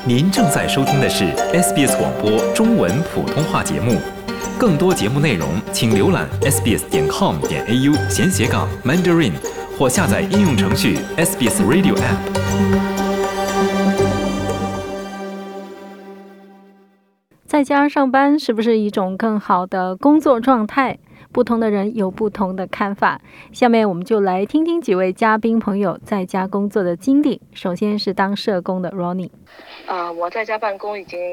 您正在收听的是 SBS 广播中文普通话节目，更多节目内容请浏览 sbs.com.au/Mandarin 或下载应用程序 SBS Radio App。 在家上班是不是一种更好的工作状态？不同的人有不同的看法。下面我们就来听听几位嘉宾朋友在家工作的经历。首先是当社工的 Ronnie。 我在家办公已经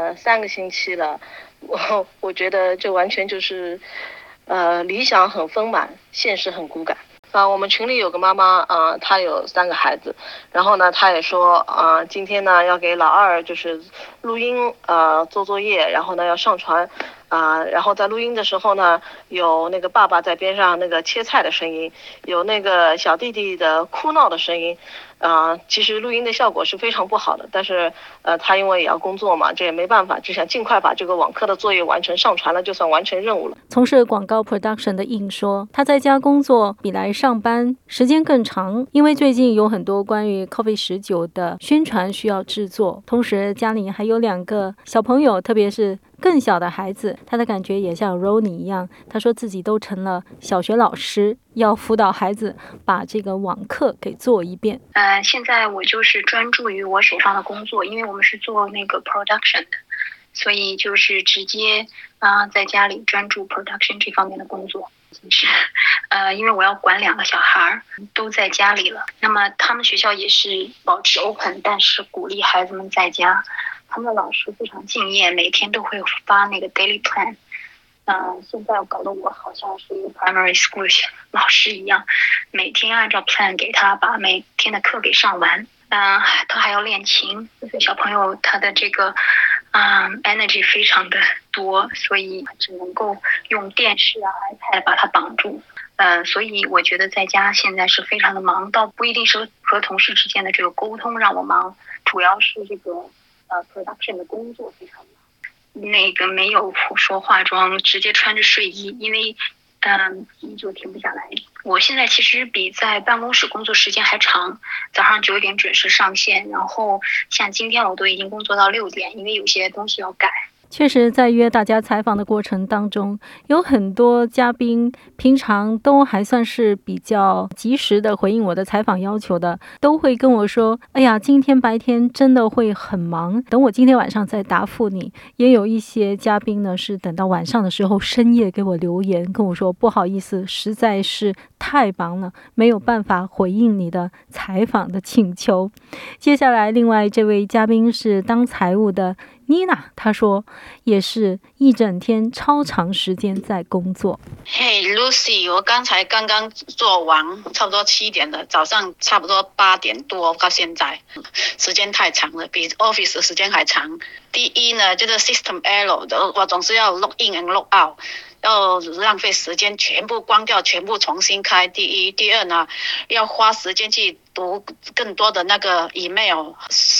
3个星期了，我觉得这完全就是理想很丰满，现实很骨感。我们群里有个妈妈她有3个孩子，然后呢她也说今天呢要给老二就是录音做作业，然后呢要上传然后在录音的时候呢，有那个爸爸在边上那个切菜的声音，有那个小弟弟的哭闹的声音，其实录音的效果是非常不好的，但是他因为也要工作嘛，这也没办法，就想尽快把这个网课的作业完成，上传了就算完成任务了。 从事广告 production 的应说，他在家工作比来上班时间更长，因为最近有很多关于 COVID-19 的宣传需要制作，同时家里还有2个小朋友，特别是更小的孩子，他的感觉也像 Ronnie 一样，他说自己都成了小学老师，要辅导孩子把这个网课给做一遍。 现在我就是专注于我手上的工作，因为我们是做那个 production 的，所以就是直接在家里专注 production 这方面的工作。因为我要管2个小孩都在家里了，那么他们学校也是保持 open， 但是鼓励孩子们在家。他们的老师非常敬业，每天都会发那个 daily plan。现在搞得我好像是一个 primary school 老师一样，每天按照 plan 给他把每天的课给上完。他还要练琴，小朋友他的这个energy 非常的多，所以只能够用电视iPad 把他绑住。所以我觉得在家现在是非常的忙，倒不一定是和同事之间的这个沟通让我忙，主要是这个production 的工作非常忙。那个没有说化妆，直接穿着睡衣，因为就停不下来。我现在其实比在办公室工作时间还长，早上9点准时上线，然后像今天我都已经工作到6点，因为有些东西要改。 确实在约大家采访的过程当中，有很多嘉宾平常都还算是比较及时的回应我的采访要求的，都会跟我说，哎呀，今天白天真的会很忙，等我今天晚上再答复你。也有一些嘉宾呢是等到晚上的时候深夜给我留言，跟我说不好意思，实在是太忙了，没有办法回应你的采访的请求。接下来另外这位嘉宾是当财务的妮娜，她说也是一整天超长时间在工作。 Lucy， 我刚刚做完，差不多7点了，早上差不多8点多到现在，时间太长了，比 office 的时间还长。第一呢，就是 system error 的，我总是要 log in and log out， 要浪费时间，全部关掉，全部重新开。第一，第二呢，要花时间去读更多的那个 email，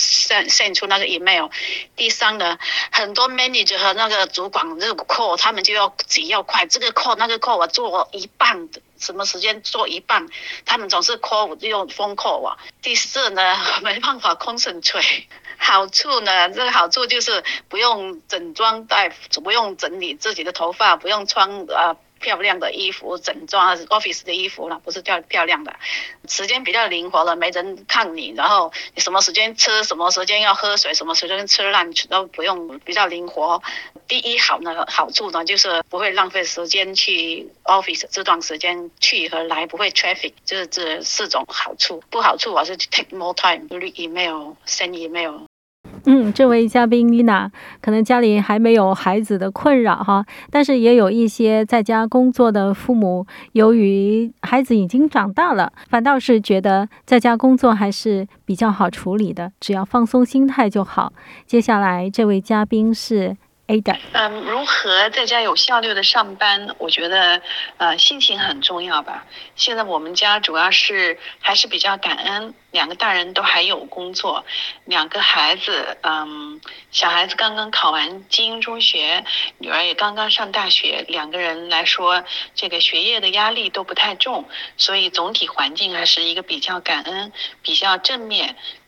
send 出那个 email。第三呢，很多 manager 和那个主管这个 call， 他们就要急要快，这个 call 那个 call 我做一半，什么时间做一半，他们总是 call 我就用 phone call 我。第四呢，没办法 concentrate。好处呢，这个好处就是不用整装待，不用整理自己的头发，不用穿漂亮的衣服，整装 office 的衣服了，不是漂亮的，时间比较灵活了，没人看你，然后你什么时间吃，什么时间要喝水，什么时间吃 lunch 都不用，比较灵活。第一好处呢，就是不会浪费时间去 office， 这段时间去和来不会 traffic， 这4种好处。不好处我是 take more time read email send email。 这位嘉宾妮娜可能家里还没有孩子的困扰哈，但是也有一些在家工作的父母，由于孩子已经长大了，反倒是觉得在家工作还是比较好处理的，只要放松心态就好。接下来这位嘉宾是Ada。 如何在家有效率的上班，我觉得心情很重要吧。现在我们家主要是还是比较感恩，2个大人都还有工作，2个孩子，小孩子刚刚考完精英中学，女儿也刚刚上大学，2个人来说这个学业的压力都不太重，所以总体环境还是一个比较感恩、比较正面、比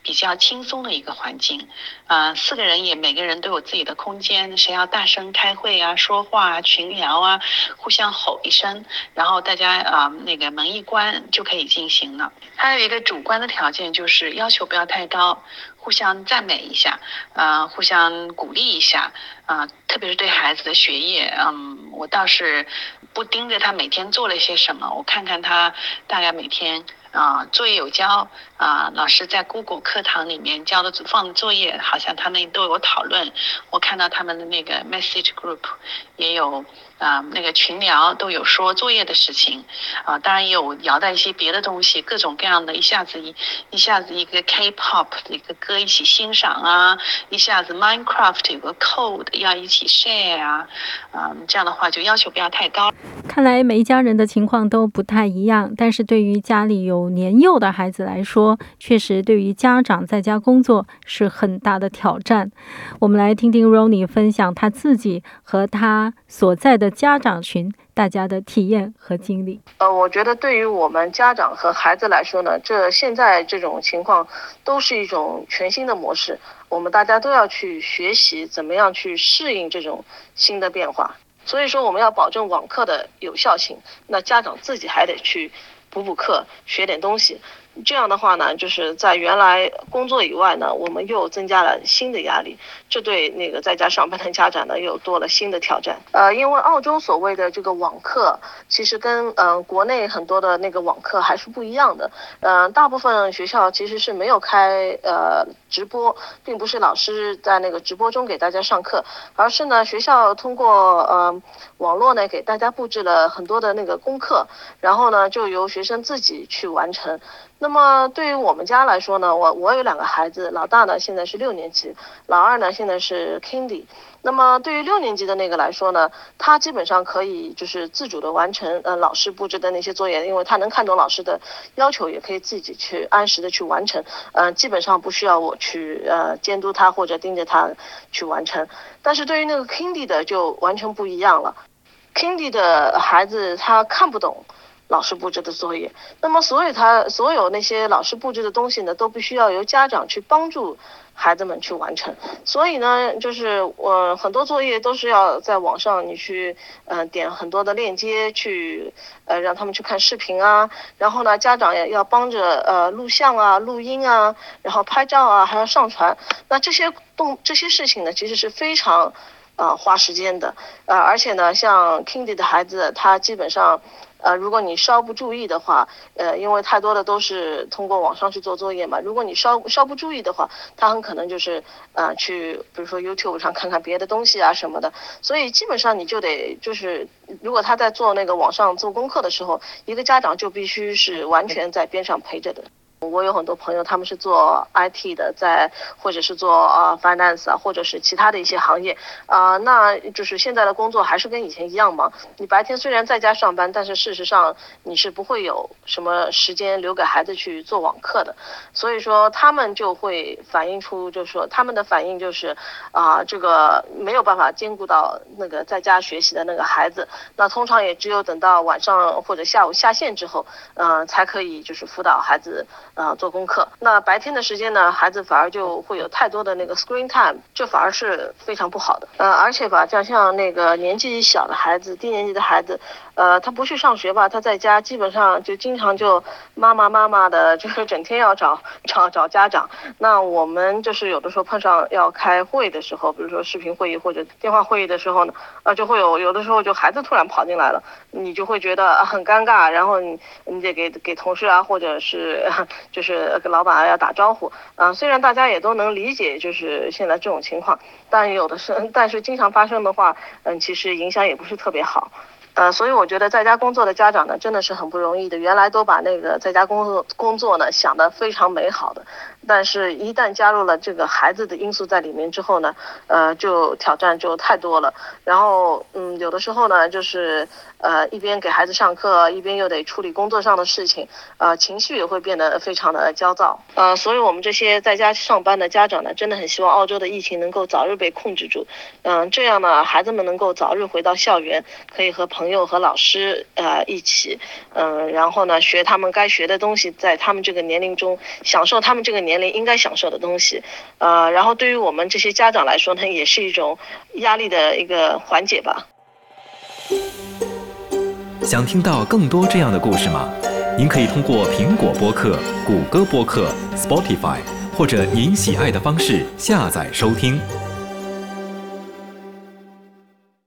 比较轻松的一个环境。4个人也每个人都有自己的空间，谁要大声开会啊、说话啊、群聊啊，互相吼一声，然后大家那个门一关就可以进行了。还有一个主观的条件就是要求不要太高，互相赞美一下，互相鼓励一下，特别是对孩子的学业，我倒是不盯着他每天做了些什么，我看看他大概每天作业有交，老师在 Google 课堂里面交的放的作业，好像他们都有讨论，我看到他们的那个 message group 也有那个群聊都有说作业的事情，当然也有聊到一些别的东西，各种各样的，一下子一个 K-pop 的一个歌一起欣赏啊，一下子 Minecraft 有个 code 要一起 share 这样的话就要求不要太高。 看来每一家人的情况都不太一样，但是对于家里有年幼的孩子来说，确实对于家长在家工作是很大的挑战。我们来听听 Ronnie 分享他自己和他所在的家长群大家的体验和经历。 我觉得对于我们家长和孩子来说呢，现在这种情况都是一种全新的模式，我们大家都要去学习怎么样去适应这种新的变化。所以说我们要保证网课的有效性，那家长自己还得去补课，学点东西。这样的话呢，就是在原来工作以外呢，我们又增加了新的压力，这对那个在家上班的家长呢又多了新的挑战。因为澳洲所谓的这个网课，其实跟国内很多的那个网课还是不一样的。大部分学校其实是没有开直播，并不是老师在那个直播中给大家上课，而是呢学校通过网络呢给大家布置了很多的那个功课，然后呢就由学生自己去完成。那么对于我们家来说呢，我有2个孩子，老大呢现在是6年级，老二呢现在是 Kindy。那么对于6年级的那个来说呢，他基本上可以就是自主的完成老师布置的那些作业，因为他能看懂老师的要求，也可以自己去按时的去完成，基本上不需要我去监督他或者盯着他去完成。但是对于那个 Kindy 的就完全不一样了。Kindy 的孩子他看不懂老师布置的作业，那么所有那些老师布置的东西呢，都必须要由家长去帮助孩子们去完成。所以呢，就是很多作业都是要在网上你去点很多的链接去让他们去看视频啊，然后呢家长也要帮着录像啊、录音啊，然后拍照啊，还要上传。那这些事情呢，其实是非常花时间的。而且呢，像 Kindy 的孩子，他基本上如果你稍不注意的话，因为太多的都是通过网上去做作业嘛，如果你稍不注意的话，他很可能就是去比如说 YouTube 上看看别的东西啊什么的。所以基本上你就得就是如果他在做那个网上做功课的时候，一个家长就必须是完全在边上陪着的。我有很多朋友他们是做 IT 的，或者是做finance 啊，或者是其他的一些行业那就是现在的工作还是跟以前一样嘛。你白天虽然在家上班，但是事实上你是不会有什么时间留给孩子去做网课的。所以说他们就会反映出，就是说他们的反应就是这个没有办法兼顾到那个在家学习的那个孩子，那通常也只有等到晚上或者下午下线之后才可以就是辅导孩子做功课。那白天的时间呢，孩子反而就会有太多的那个 screen time， 这反而是非常不好的。而且吧，像那个年纪小的孩子，低年级的孩子，他不去上学吧，他在家基本上就经常就妈妈的，就是整天要找家长。那我们就是有的时候碰上要开会的时候，比如说视频会议或者电话会议的时候呢，就会有的时候就孩子突然跑进来了，你就会觉得很尴尬，然后你得给同事啊，或者是就是跟老板要打招呼虽然大家也都能理解就是现在这种情况，但是经常发生的话其实影响也不是特别好。所以我觉得在家工作的家长呢，真的是很不容易的。原来都把那个在家工作呢想得非常美好的，但是一旦加入了这个孩子的因素在里面之后呢，就挑战就太多了。然后有的时候呢，就是一边给孩子上课，一边又得处理工作上的事情，情绪也会变得非常的焦躁。所以我们这些在家上班的家长呢，真的很希望澳洲的疫情能够早日被控制住。这样呢，孩子们能够早日回到校园，可以和朋友和老师一起，然后呢学他们该学的东西，在他们这个年龄中享受他们这个年龄应该享受的东西，然后对于我们这些家长来说呢，也是一种压力的一个缓解吧。 想听到更多这样的故事吗？您可以通过苹果播客、谷歌播客、Spotify 或者您喜爱的方式下载收听。